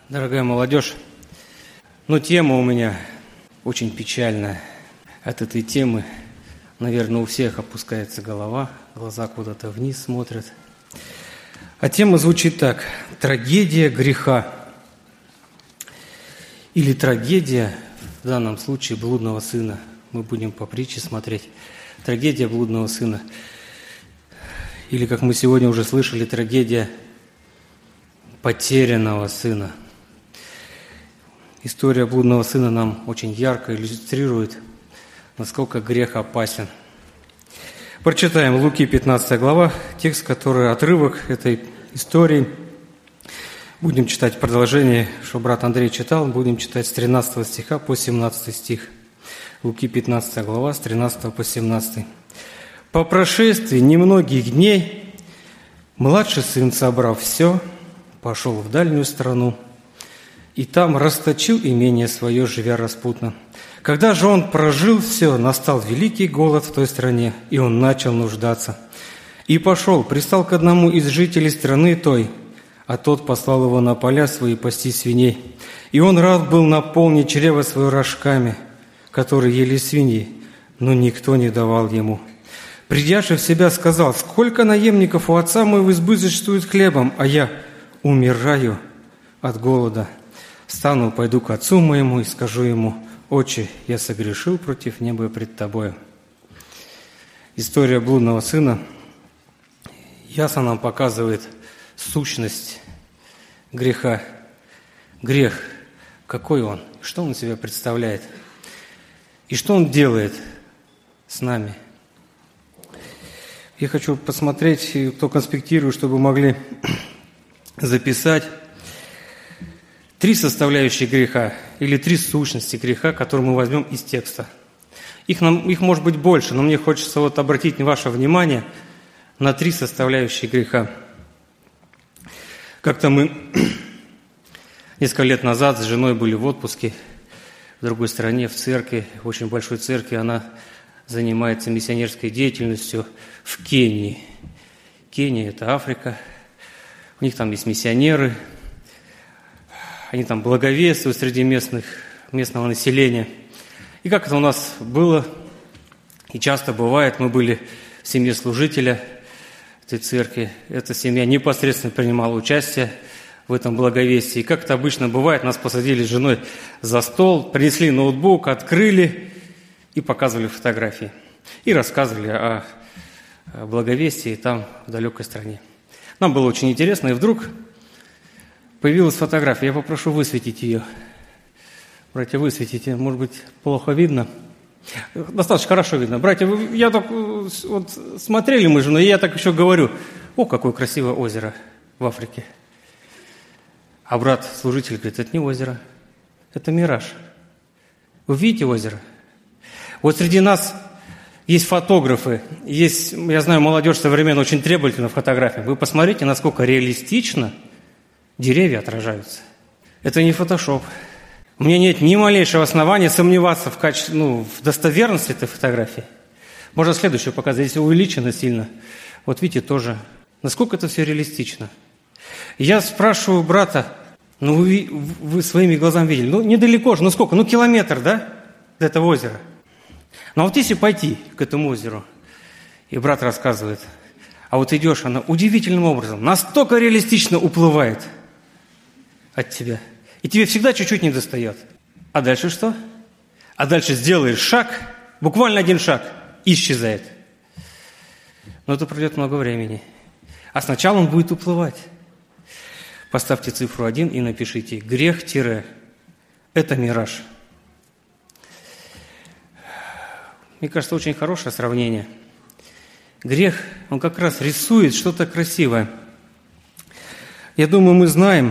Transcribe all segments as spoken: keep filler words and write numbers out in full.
Дорогая молодежь, ну тема у меня очень печальная. От этой темы, наверное, у всех опускается голова, глаза куда-то вниз смотрят. А тема звучит так: трагедия греха. Или трагедия, в данном случае, блудного сына. Мы будем по притче смотреть. Трагедия блудного сына. Или, как мы сегодня уже слышали, трагедия потерянного сына. История блудного сына нам очень ярко иллюстрирует, насколько грех опасен. Прочитаем Луки пятнадцатая глава, текст, который отрывок этой истории. Будем читать продолжение, что брат Андрей читал, будем читать с тринадцатого стиха по семнадцатый стих. Луки пятнадцатая глава, с тринадцатого по семнадцатый. «По прошествии немногих дней младший сын, собрав все, пошел в дальнюю страну, и там расточил имение свое, живя распутно. Когда же он прожил все, настал великий голод в той стране, и он начал нуждаться. И пошел, пристал к одному из жителей страны той, а тот послал его на поля свои пасти свиней. И он рад был наполнить чрево свое рожками, которые ели свиньи, но никто не давал ему. Придя же в себя, сказал: сколько наемников у отца моего избыточствует хлебом, а я умираю от голода. Встану, пойду к отцу моему и скажу ему: отче, я согрешил против неба и пред тобою». История блудного сына ясно нам показывает сущность греха. Грех, какой он, что он из себя представляет, и что он делает с нами. Я хочу посмотреть, кто конспектирует, чтобы могли записать три составляющие греха или три сущности греха, которые мы возьмем из текста. Их, нам, их может быть больше, но мне хочется вот обратить ваше внимание на три составляющие греха. Как-то мы несколько лет назад с женой были в отпуске в другой стране, в церкви, в очень большой церкви. Она занимается миссионерской деятельностью в Кении. Кения – это Африка. У них там есть миссионеры. Они там благовествуют среди местных, местного населения. И как это у нас было, и часто бывает, мы были в семье служителя этой церкви. Эта семья непосредственно принимала участие в этом благовестии. И как это обычно бывает, нас посадили с женой за стол, принесли ноутбук, открыли и показывали фотографии. И рассказывали о благовестии там, в далекой стране. Нам было очень интересно, и вдруг появилась фотография. Я попрошу высветить ее. Братья, высветите. Может быть, плохо видно? Достаточно хорошо видно. Братья, вы, я так вот смотрели мы же, но я так еще говорю: о, какое красивое озеро в Африке. А брат-служитель говорит: это не озеро, это мираж. Вы видите озеро? Вот среди нас есть фотографы, есть, я знаю, молодежь современная очень требовательна в фотографиях. Вы посмотрите, насколько реалистично деревья отражаются. Это не фотошоп. У меня нет ни малейшего основания сомневаться в качестве, ну, в достоверности этой фотографии. Можно следующую показать. Здесь увеличено сильно. Вот видите, тоже. Насколько это все реалистично. Я спрашиваю брата: ну вы, вы своими глазами видели? Ну, недалеко же, ну сколько? Ну, километр, да? До этого озера. Но вот если пойти к этому озеру, и брат рассказывает, а вот идешь, она удивительным образом, настолько реалистично уплывает от тебя. И тебе всегда чуть-чуть не достает. А дальше что? А дальше сделаешь шаг, буквально один шаг, и исчезает. Но это пройдет много времени. А сначала он будет уплывать. Поставьте цифру один и напишите: грех тире – это мираж. Мне кажется, очень хорошее сравнение. Грех, он как раз рисует что-то красивое. Я думаю, мы знаем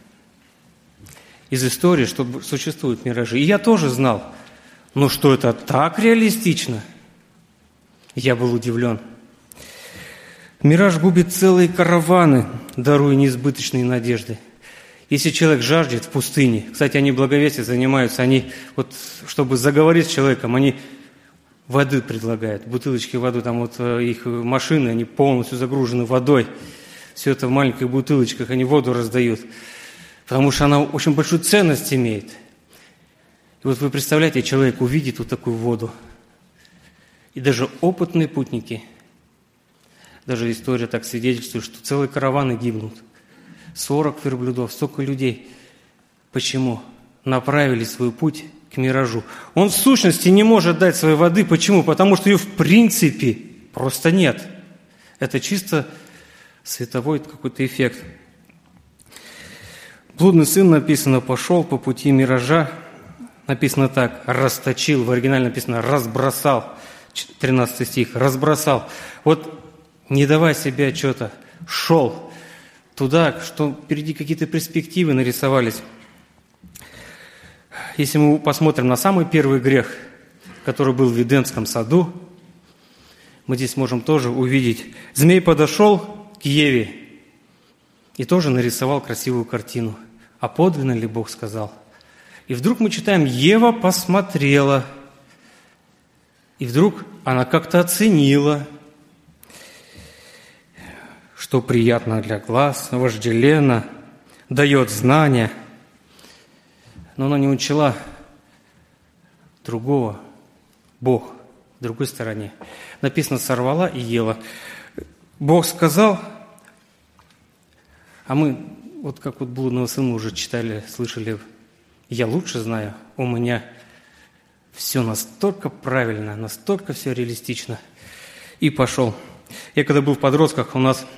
из истории, что существуют миражи. И я тоже знал. Но что это так реалистично? Я был удивлен. Мираж губит целые караваны, даруя неизбыточные надежды. Если человек жаждет в пустыне, кстати, они благовестием занимаются, они, вот, чтобы заговорить с человеком, они воды предлагают, бутылочки воды, там вот их машины, они полностью загружены водой. Все это в маленьких бутылочках, они воду раздают. потому что она очень большую ценность имеет. И вот вы представляете, человек увидит вот такую воду. И даже опытные путники, даже история так свидетельствует, что целые караваны гибнут. сорок верблюдов, столько людей. Почему? Направили свой путь к миражу. Он в сущности не может дать своей воды. Почему? Потому что ее в принципе просто нет. Это чисто световой какой-то эффект. Блудный сын, написано, пошел по пути миража. Написано так, расточил. В оригинале написано разбросал. тринадцатый стих, разбросал. Вот не давая себе отчета, шел туда, что впереди какие-то перспективы нарисовались. Если мы посмотрим на самый первый грех, который был в Эдемском саду, мы здесь можем тоже увидеть. Змей подошел к Еве и тоже нарисовал красивую картину. А подлинно ли Бог сказал? И вдруг мы читаем, Ева посмотрела, и вдруг она как-то оценила, что приятно для глаз, вожделенно, дает знания. Но она не учла другого, Бог, в другой стороне. Написано, сорвала и ела. Бог сказал, а мы, вот как вот блудного сына уже читали, слышали, я лучше знаю, у меня все настолько правильно, настолько все реалистично. И пошел. Я когда был в подростках, у нас,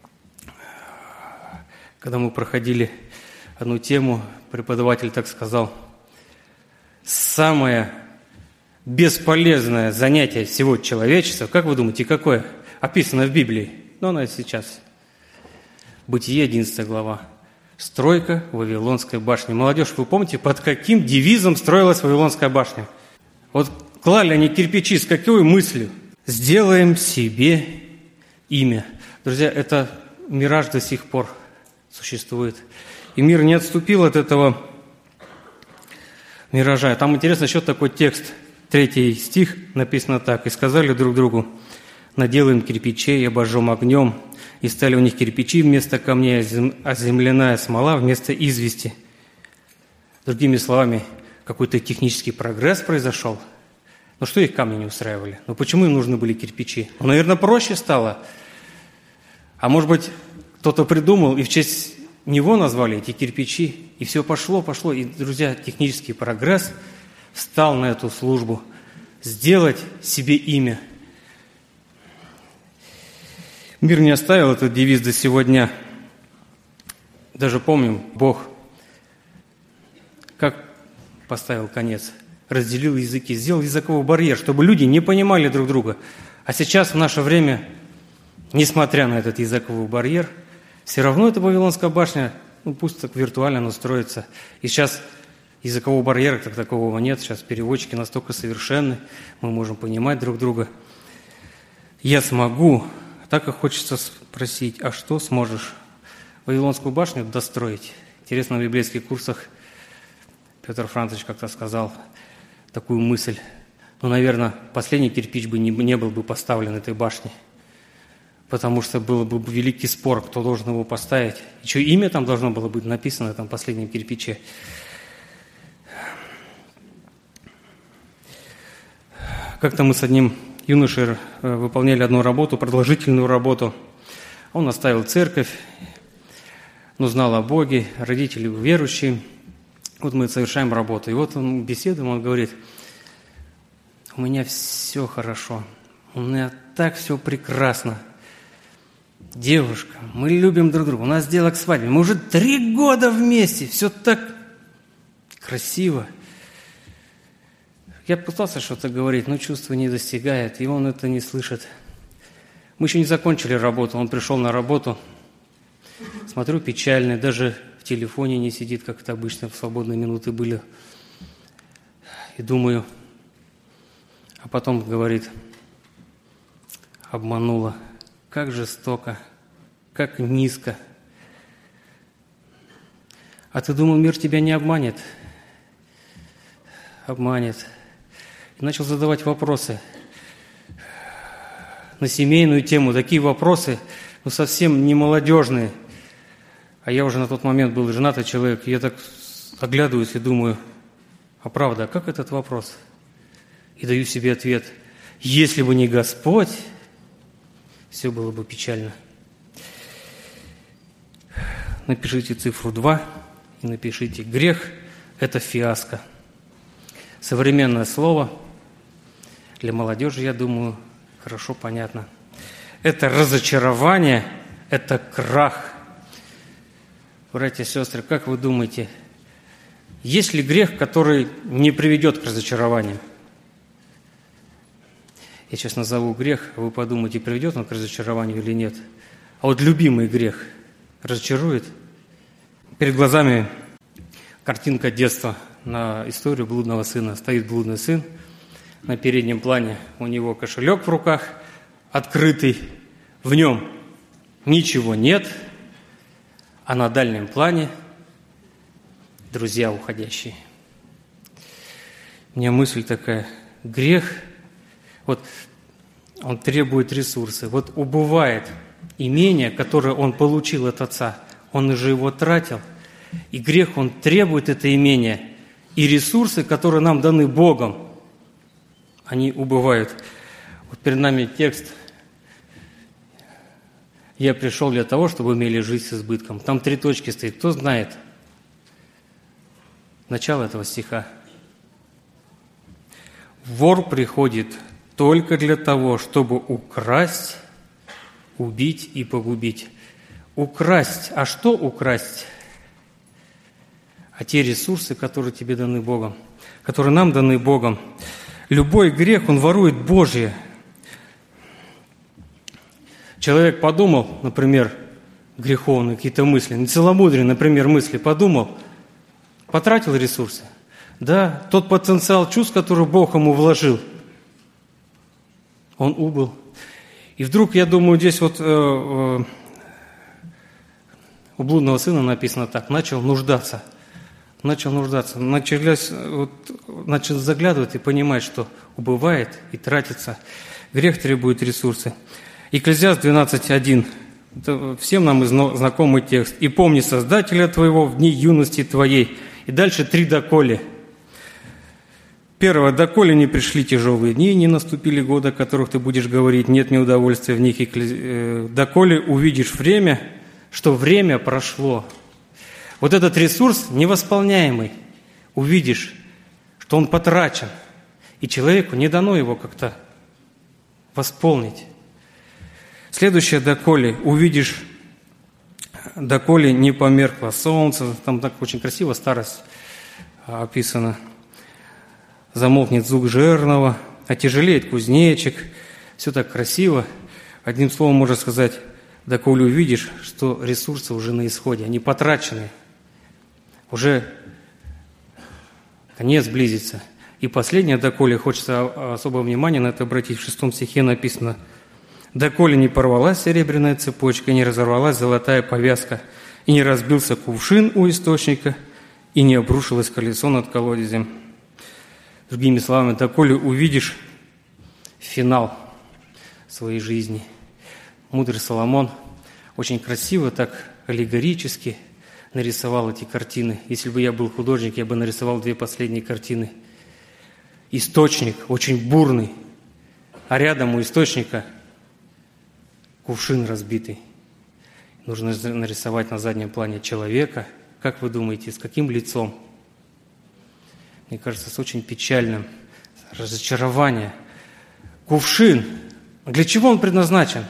когда мы проходили одну тему, преподаватель так сказал, самое бесполезное занятие всего человечества, как вы думаете, какое? Описано в Библии, но оно сейчас. Бытие, одиннадцатая глава. Стройка Вавилонской башни. Молодежь, вы помните, под каким девизом строилась Вавилонская башня? Вот клали они кирпичи с какой мыслью? Сделаем себе имя. Друзья, это мираж до сих пор существует. И мир не отступил от этого миража. Там интересно еще такой текст, третий стих, написано так. «И сказали друг другу, наделаем кирпичей, обожжем огнем, и стали у них кирпичи вместо камней, а земляная смола вместо извести». Другими словами, какой-то технический прогресс произошел. Но что их камни не устраивали? Ну почему им нужны были кирпичи? Ну, наверное, проще стало. А может быть, кто-то придумал, и в честь него назвали эти кирпичи, и все пошло, пошло. И, друзья, технический прогресс встал на эту службу. Сделать себе имя. Мир не оставил этот девиз до сегодня. Даже помним, Бог как поставил конец, разделил языки, сделал языковой барьер, чтобы люди не понимали друг друга. А сейчас, в наше время, несмотря на этот языковой барьер, все равно эта Вавилонская башня, ну пусть так виртуально настроится. И сейчас языкового барьера как такового нет, сейчас переводчики настолько совершенны, мы можем понимать друг друга. Я смогу, так и хочется спросить, а что сможешь? Вавилонскую башню достроить? Интересно, на библейских курсах Петр Францович как-то сказал такую мысль. Ну, наверное, последний кирпич бы не, не был бы поставлен этой башне, потому что был бы великий спор, кто должен его поставить. Еще имя там должно было быть написано на этом последнем кирпиче. Как-то мы с одним юношей выполняли одну работу, продолжительную работу. Он оставил церковь, но знал о Боге, родители верующие. Вот мы совершаем работу. И вот он беседуем, он говорит, у меня все хорошо, у меня так все прекрасно. Девушка, мы любим друг друга, у нас дело к свадьбе, мы уже три года вместе, все так красиво. Я пытался что-то говорить, но чувство не достигает, и он это не слышит. Мы еще не закончили работу, он пришел на работу, смотрю, печальный, даже в телефоне не сидит, как это обычно в свободные минуты были. И думаю, а потом говорит, обманула, как жестоко, как низко. А ты думал, мир тебя не обманет? Обманет. И начал задавать вопросы на семейную тему, такие вопросы, ну, совсем не молодежные. А я уже на тот момент был женатый человек, и я так оглядываюсь и думаю, а правда, а как этот вопрос? И даю себе ответ, если бы не Господь, все было бы печально. Напишите цифру два и напишите грех – это фиаско. Современное слово для молодежи, я думаю, хорошо понятно. Это разочарование, это крах. Братья и сестры, как вы думаете, есть ли грех, который не приведет к разочарованию? Я сейчас назову грех, а вы подумайте, приведет он к разочарованию или нет. А вот любимый грех разочарует? Перед глазами картинка детства на историю блудного сына. Стоит блудный сын, на переднем плане у него кошелек в руках, открытый, в нем ничего нет, а на дальнем плане друзья уходящие. У меня мысль такая, грех, вот он требует ресурсы. Вот убывает имение, которое он получил от отца, он уже его тратил, и грех, он требует это имение, и ресурсы, которые нам даны Богом, они убывают. Вот перед нами текст «Я пришел для того, чтобы имели жизнь с избытком». Там три точки стоит. Кто знает начало этого стиха? Вор приходит только для того, чтобы украсть, убить и погубить. Украсть. А что украсть? А те ресурсы, которые тебе даны Богом, которые нам даны Богом. Любой грех, он ворует Божье. Человек подумал, например, греховные какие-то мысли, нецеломудренные, например, мысли, подумал, потратил ресурсы. Да, тот потенциал чувств, который Бог ему вложил, он убыл. И вдруг, я думаю, здесь вот э, э, у блудного сына написано так, начал нуждаться. Начал нуждаться, началось, вот, начал заглядывать и понимать, что убывает и тратится. Грех требует ресурсы. Экклезиаст двенадцать один. Это всем нам знакомый текст. «И помни Создателя твоего в дни юности твоей». И дальше три «доколе». Первое. «Доколе не пришли тяжелые дни, не наступили годы, о которых ты будешь говорить, нет неудовольствия в них. Доколе увидишь время, что время прошло». Вот этот ресурс невосполняемый, увидишь, что он потрачен, и человеку не дано его как-то восполнить. Следующее «доколе» увидишь, доколе не померкло солнце, там так очень красиво старость описана. Замолкнет звук жернова, отяжелеет кузнечик, все так красиво. Одним словом можно сказать, доколе увидишь, что ресурсы уже на исходе, они потрачены. Уже конец близится. И последнее, доколе, хочется особого внимания на это обратить, в шестом стихе написано, «Доколе не порвалась серебряная цепочка, не разорвалась золотая повязка, и не разбился кувшин у источника, и не обрушилось колесо над колодезем». Другими словами, доколе увидишь финал своей жизни. Мудрый Соломон очень красиво, так аллегорически нарисовал эти картины. Если бы я был художник, я бы нарисовал две последние картины. Источник очень бурный, а рядом у источника кувшин разбитый. Нужно нарисовать на заднем плане человека. Как вы думаете, с каким лицом? Мне кажется, с очень печальным. Разочарование. Кувшин. Для чего он предназначен?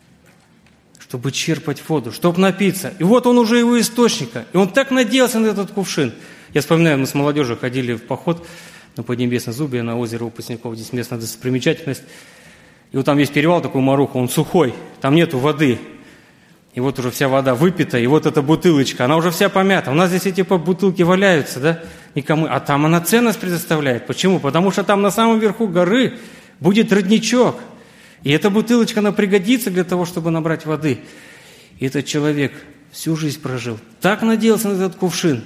Чтобы черпать воду, чтобы напиться. И вот он уже у источника. И он так надеялся на этот кувшин. Я вспоминаю, мы с молодежью ходили в поход на Поднебесное Зубье, на озеро Выпускников. Здесь местная достопримечательность. И вот там есть перевал такой Маруха, он сухой. Там нету воды. И вот уже вся вода выпита. И вот эта бутылочка, она уже вся помята. У нас здесь эти бутылки валяются, да? Никому. А там она ценность предоставляет. Почему? Потому что там на самом верху горы будет родничок. И эта бутылочка, она пригодится для того, чтобы набрать воды. И этот человек всю жизнь прожил. Так надеялся на этот кувшин.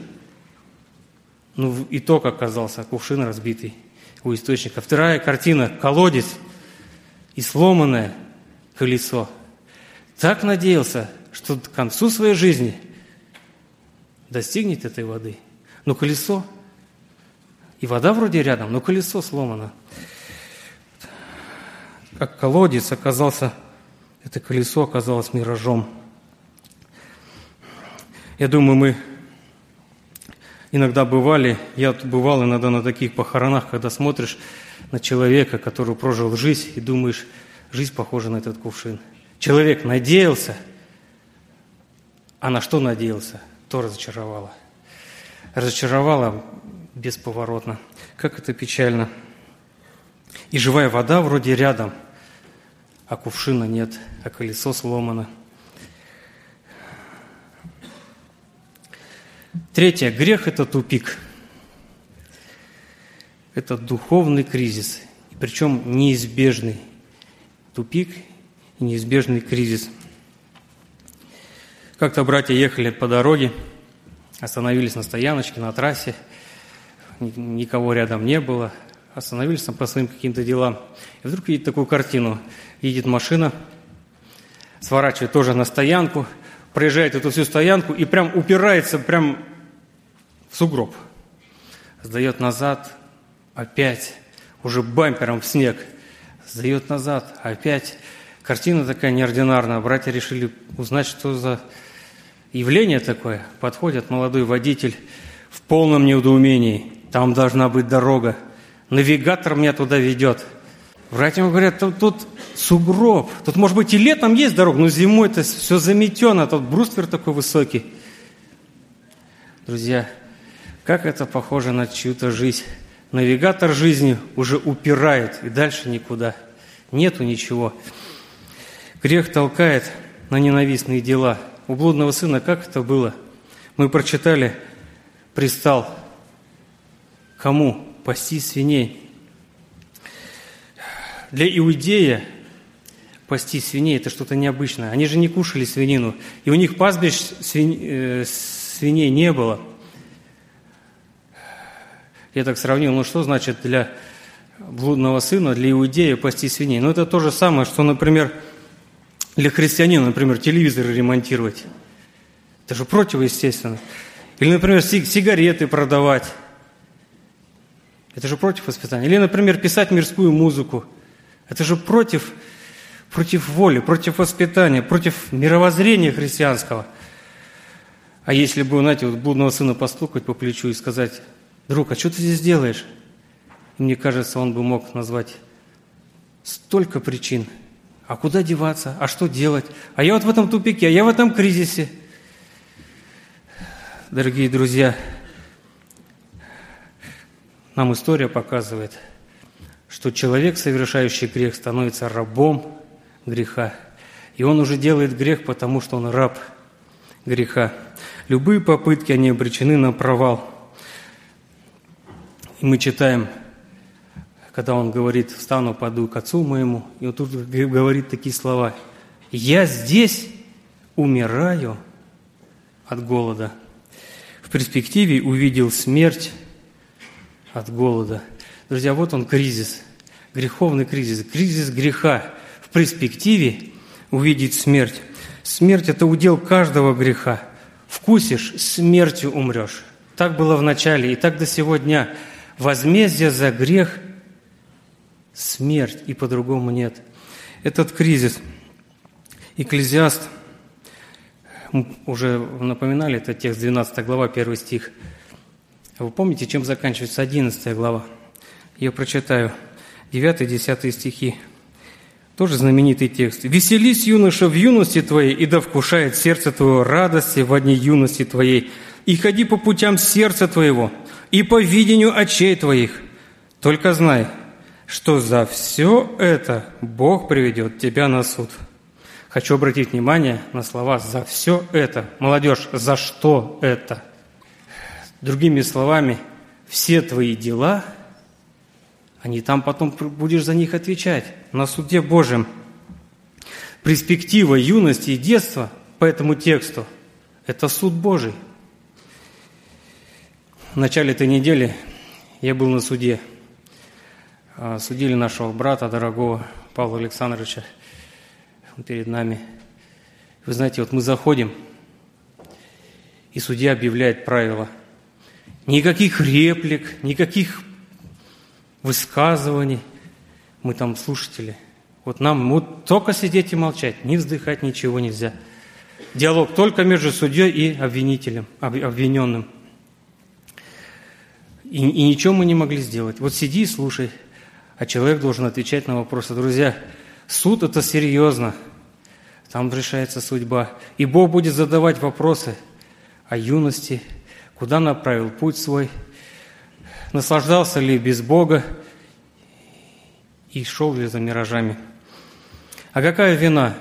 Ну, итог оказался, кувшин разбитый у источника. Вторая картина, колодец и сломанное колесо. Так надеялся, что к концу своей жизни достигнет этой воды. Но колесо, и вода вроде рядом, но колесо сломано. Как колодец оказался, это колесо оказалось миражом. Я думаю, мы иногда бывали, я бывал иногда на таких похоронах, когда смотришь на человека, который прожил жизнь, и думаешь, жизнь похожа на этот кувшин. Человек надеялся, а на что надеялся, то разочаровало. Разочаровало бесповоротно. Как это печально. И живая вода вроде рядом, а кувшина нет, а колесо сломано. Третье. Грех – это тупик. Это духовный кризис, причем неизбежный. Тупик и неизбежный кризис. Как-то братья ехали по дороге, остановились на стояночке, на трассе, никого рядом не было, остановились там по своим каким-то делам. И вдруг видят такую картину. Едет машина, сворачивает тоже на стоянку, проезжает эту всю стоянку и прям упирается прям в сугроб. Сдает назад, опять, уже бампером в снег. Сдает назад, опять. Картина такая неординарная. Братья решили узнать, что за явление такое. Подходит молодой водитель в полном недоумении. Там должна быть дорога. Навигатор меня туда ведет. Братья ему говорят, тут, тут сугроб. Тут, может быть, и летом есть дорога, но зимой-то все заметено. Тут бруствер такой высокий. Друзья, как это похоже на чью-то жизнь. Навигатор жизни уже упирает, и дальше никуда. Нету ничего. Грех толкает на ненавистные дела. У блудного сына как это было? Мы прочитали, пристал. Кому? Пасти свиней. Для иудея пасти свиней – это что-то необычное. Они же не кушали свинину, и у них пастбищ свинь, э, свиней не было. Я так сравнил, ну что значит для блудного сына, для иудея пасти свиней? Ну это то же самое, что, например, для христианина, например, телевизор ремонтировать. Это же противоестественно. Или, например, сигареты продавать. Это же против воспитания. Или, например, писать мирскую музыку. Это же против, против воли, против воспитания, против мировоззрения христианского. А если бы, знаете, вот блудного сына постукать по плечу и сказать: друг, а что ты здесь делаешь? И мне кажется, он бы мог назвать столько причин. А куда деваться? А что делать? А я вот в этом тупике, а я в этом кризисе. Дорогие друзья, нам история показывает, что человек, совершающий грех, становится рабом греха. И он уже делает грех, потому что он раб греха. Любые попытки, они обречены на провал. И мы читаем, когда он говорит: «Встану, пойду к отцу моему», и он тут говорит такие слова: «Я здесь умираю от голода». В перспективе увидел смерть от голода. Друзья, вот он кризис, греховный кризис, кризис греха. В перспективе увидеть смерть. Смерть – это удел каждого греха. Вкусишь – смертью умрешь. Так было в начале, и так до сего дня. Возмездие за грех – смерть, и по-другому нет. Этот кризис. Экклезиаст, мы уже напоминали, это текст двенадцатая глава, первый стих. Вы помните, чем заканчивается одиннадцатая глава? Я прочитаю девятый-десятый стихи. Тоже знаменитый текст. «Веселись, юноша, в юности твоей, и да вкушает сердце твое радости во дне юности твоей, и ходи по путям сердца твоего, и по видению очей твоих. Только знай, что за все это Бог приведет тебя на суд». Хочу обратить внимание на слова «за все это». Молодежь, за что это? Другими словами, все твои дела, они там потом будешь за них отвечать на суде Божьем. Перспектива юности и детства по этому тексту – это суд Божий. В начале этой недели я был на суде. Судили нашего брата, дорогого Павла Александровича, перед нами. Вы знаете, вот мы заходим, и судья объявляет правила. Никаких реплик, никаких высказываний. Мы там слушатели. Вот нам вот только сидеть и молчать, не вздыхать, ничего нельзя. Диалог только между судьей и обвинителем, обвиненным. И, и ничего мы не могли сделать. Вот сиди и слушай, а человек должен отвечать на вопросы. Друзья, суд – это серьезно. Там решается судьба. И Бог будет задавать вопросы о юности, куда направил путь свой, наслаждался ли без Бога и шел ли за миражами. А какая вина?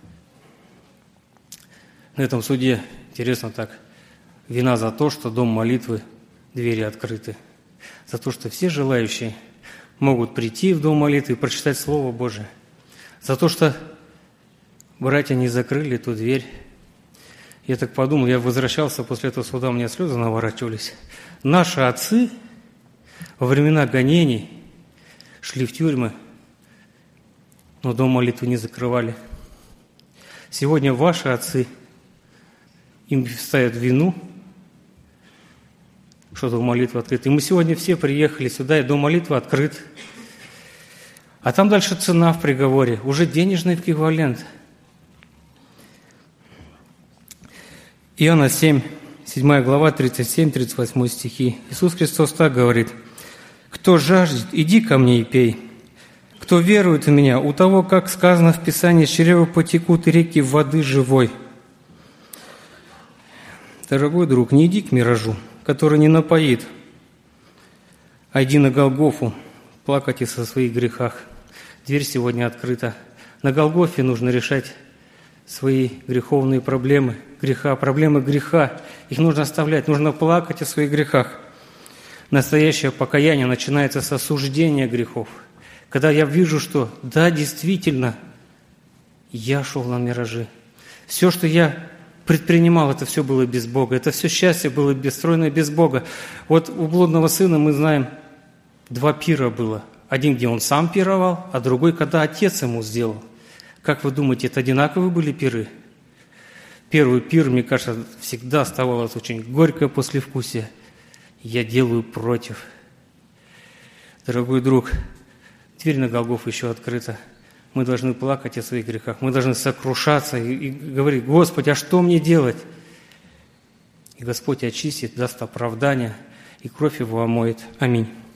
На этом суде, интересно так, вина за то, что дом молитвы, двери открыты. За то, что все желающие могут прийти в дом молитвы и прочитать Слово Божие. За то, что братья не закрыли эту дверь. Я так подумал, я возвращался после этого суда, у меня слезы наворачивались. Наши отцы во времена гонений шли в тюрьмы, но дом молитвы не закрывали. Сегодня ваши отцы, им ставят вину, что дом молитвы открыт. И мы сегодня все приехали сюда, и дом молитвы открыт. А там дальше цена в приговоре, уже денежный эквивалент. Иоанна семь, седьмая глава, тридцать семь тридцать восемь стихи. Иисус Христос так говорит: «Кто жаждет, иди ко мне и пей. Кто верует в Меня, у того, как сказано в Писании, с чрева потекут реки воды живой». Дорогой друг, не иди к миражу, который не напоит, а иди на Голгофу, плакать о своих грехах. Дверь сегодня открыта. На Голгофе нужно решать свои греховные проблемы, греха, проблемы греха. Их нужно оставлять, нужно плакать о своих грехах. Настоящее покаяние начинается с осуждения грехов. Когда я вижу, что да, действительно, я шел на миражи. Все, что я предпринимал, это все было без Бога. Это все счастье было бесстроенное без Бога. Вот у блудного сына мы знаем, два пира было. Один, где он сам пировал, а другой, когда отец ему сделал. Как вы думаете, это одинаковые были пиры? Первый пир, мне кажется, всегда оставалось очень горькое послевкусие. Я делаю против. Дорогой друг, дверь на Голгофу еще открыта. Мы должны плакать о своих грехах. Мы должны сокрушаться и, и говорить: Господи, а что мне делать? И Господь очистит, даст оправдание, и кровь Его омоет. Аминь.